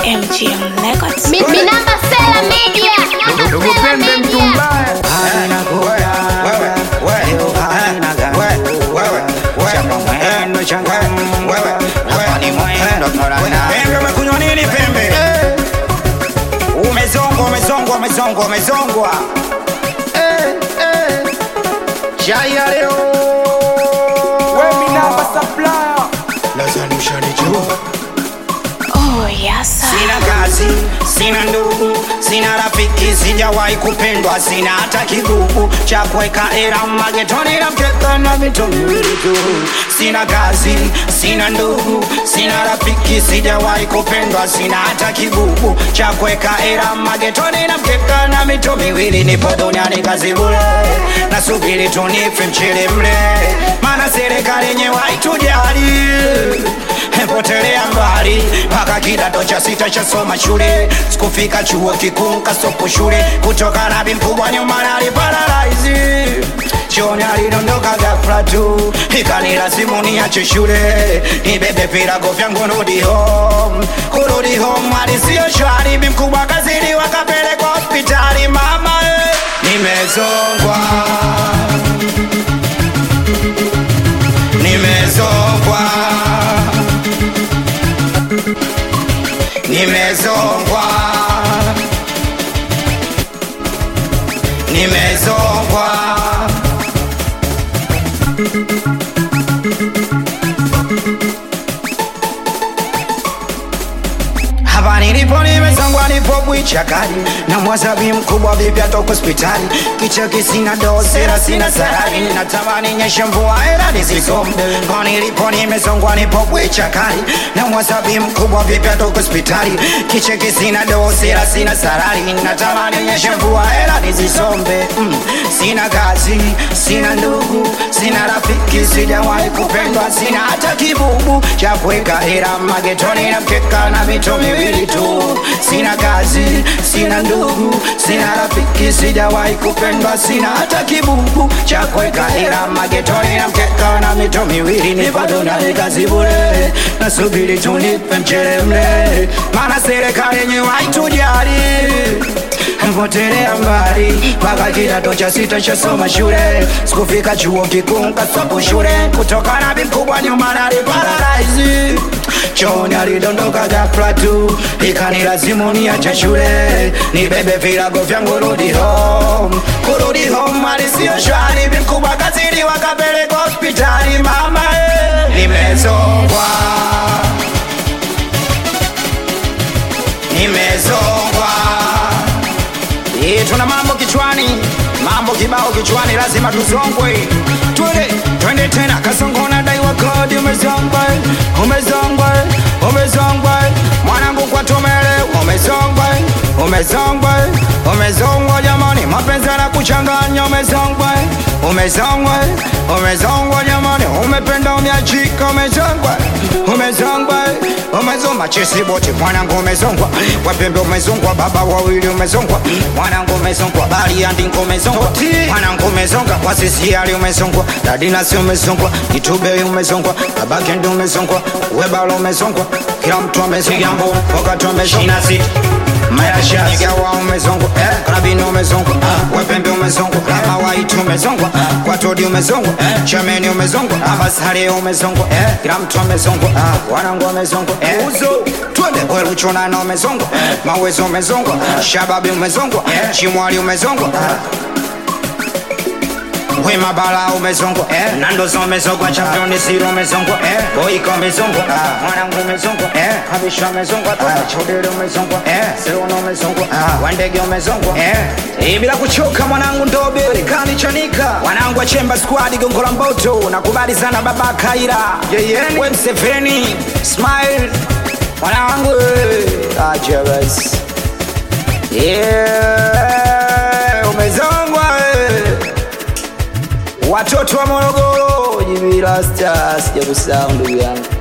MGM Records. Minamba Sela Media. Dogo pembe mtu mbaya. Umekunywa nini pembe? Umezongwa. Chai ya leo. Minamba supplier. Lazani ushanijua. Oh, yes. Sina kazi, sina ndugu, sina rafiki, sijawahi kupendwa, sina hata kigugu cha kuweka hela magetoni na mkeka na mito miwili tu. Sina kazi, sina ndugu, sina rafiki, sijawahi kupendwa, sina hata kigugu cha kuweka hela magetoni na mkeka na mito miwili. Nipo duniani kazi bure, nasubiri tu nife mchele mle, maana serikali yenyewe haitujali. Potelea mbali mpaka kidato cha sita cha soma shule, sikufika chuo kikuu kasopo shule, kutoka na mkubwa nyuma naliparalyze. Choni alidondoka ghafla tu, ikanilazimu niache shule, nibebe virago vyangu kurudi home. Hali sio shwari, mkubwa kazini wakapelekwa hospitali. Mama nimezongwa. Hapa nilipo nimezongwa, nipo bwichakali na mwazabi mkubwa, vipi atoka hospitali. Kicheki sina dosera, sina sarari, natamani nyeshe mvua hela nisisome. Hapa nilipo nimezongwa, nipo bwichakali na mwazabi mkubwa, vipi atoka hospitali. Kicheki sina dosera, sina sarari, natamani nyeshe mvua hela nisisome. Sina kazi, sina ndugu, sina rafiki, sijawahi kupendwa, sina hata kibubu cha kuweka hela magetoni na mkeka na mito miwili tu. Sina kazi, sina ndugu, sina rafiki, sijawahi kupendwa, sina hata kibubu cha kuweka hela magetoni na mkeka na mito miwili. Nipo duniani kazi bure, nasubiri tu nife mchele mle, maana serikali yenyewe haitujali. Mpotelea mbali mpaka kidato cha sita cha soma shule, sikufika chuo kikuu kasopo shule, kutoka na mkubwa nyuma naliparalyze. Choni alidondoka ghafla tu, ikanilazimu niache shule, nibebe virago vyangu kurudi home. Hali sio shwari, mkubwa kazini wakapelekwa hospitali. Mama nimezongwa. Tuna mambo kichwani, mambo kibao kichwani, lazima tuzongwe. Twende tena, kasongo na dai wa kodi. Umezongwa mwanangu kwa tumele. Umezongwa jamani, mapenzi yanakuchanganya. Umezongwa jamani, umependa umeachika. Umezongwa machesi boti mwanangu, umezongwa wapembe, umezongwa baba wawili, umezongwa mwanangu, umezongwa bali andingo, umezongwa mwanangu, umezongwa wasisiali, umezongwa dadinasi, umezongwa itube, umezongwa babake ndo, umezongwa webalo, umezongwa kila mtu amezongwa wakati ameshina sita maisha nigawa, umezongwa karabino, umezongwa wapembe, umezongwa kama waitu, umezongwa watodi, umezongwa chameni, umezongwa abasari, umezongwa kila mtu amezongwa wanangu, umezongwa uzo twende wewe uchonana, umezongwa mawezo, umezongwa shababi, umezongwa chimwali, umezongwa Wema bala, umezongwa Nandozo, umezongwa championi siro, umezongwa Boyka, umezongwa mwanangu, umezongwa Habisha, umezongwa Chodere, umezongwa Serono, umezongwa Wandege, umezongwa bila kuchoka mwanangu, ndobe kani chanika wanangu wa Chemba Squad, Gongola Mboto, nakubali sana baba Kaira Web Seveni Smile mwanangu acha basi umezongwa watoto wa Morogoro, Jimmy Rasta, sijakusahau ndugu yangu.